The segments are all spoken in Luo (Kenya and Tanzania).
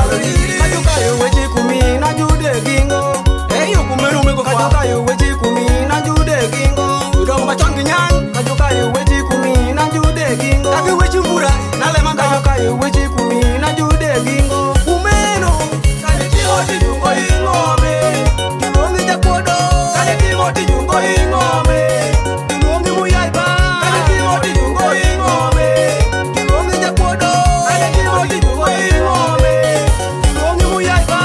chalo iri. Kajukayo weche kumi na jude gingo. Eyo kumenu mego kwa. Kajukayo weche kumi na jude gingo. Udong machongi nyan. Kajukayo weche kumi na jude gingo. Taki wechi mbura nalema nga. Kajukayo weche kumi na jude gingo. Umeno kani tigo tijungo ingome. Iluongi jakuodo kani tigo tijungo ingome. Iluongi muyaiba kani tigo tijungo ingome. Iluongi jakuodo kani tigo tijungo ingome. Iluongi muyaiba.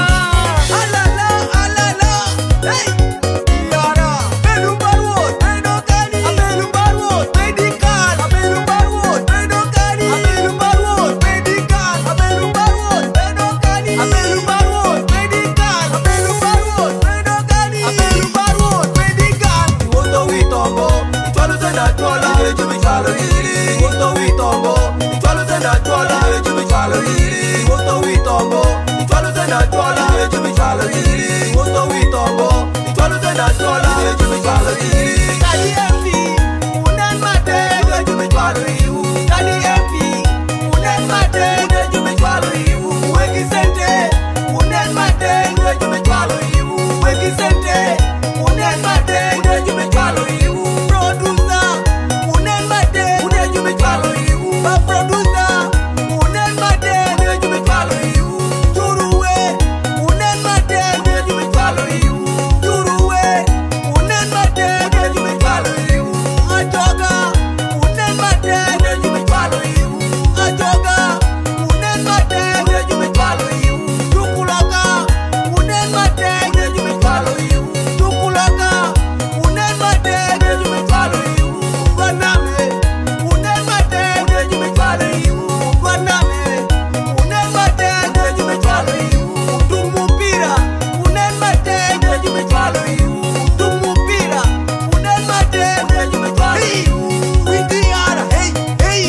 Alala alala. Hey. Yara. Belu barwot bedo kani. Abelu barwot bedikal. Abelu barwot bedo kani. Abelu barwot bedikal. Abelu barwot bedo kani. Abelu barwot bedikal. Abelu barwot bedo kani. Abelu barwot bedikal. Iwoto witongo itwalo senda twola ejumi chalo iri. Iwoto witongo itwalo senda twola ejumi chalo iri. Iwoto witongo itwalo senda twola ejumi chalo iri. Iwoto witongo itwalo senda twola ejumi chalo iri. Kali MP unen mate ejumi chalo iu. Kali MP unen mate ejumi chalo iu. Wegi sente unen mate ejumi chalo iu. Wegi sente unen mate ejumi chalo iu. Producer unen mate ejumi chalo iu. Ba producer unen mate ejumi chalo iu. Juruwe unen mate ejumi chalo iu. Juruwe unen mate ejumi chalo iu. Ajoga unen mate ejumi chalo iu. Ajoga unen mate ejumi chalo iu. Tukuloka unen mate ejumi chalo iu. Tukuloka unen mate ejumi chalo iu. Guaname unen mate ejumi chalo iu. Guaname unen mate ejumi chalo iu. Tumupira unen mate ejumi chalo iu. Tumupira unen mate ejumi chalo iu. Windiara hey hey.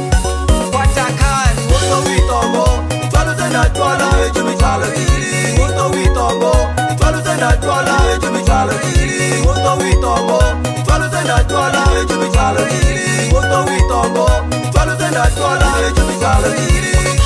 Watakani woto witongo itwalo senda twola ejumi chalo iri. Woto witongo itwalo senda twola ejumi chalo iri. Woto witongo itwalo senda twola ejumi chalo iri. Woto witongo itwalo senda twola ejumi chalo iri.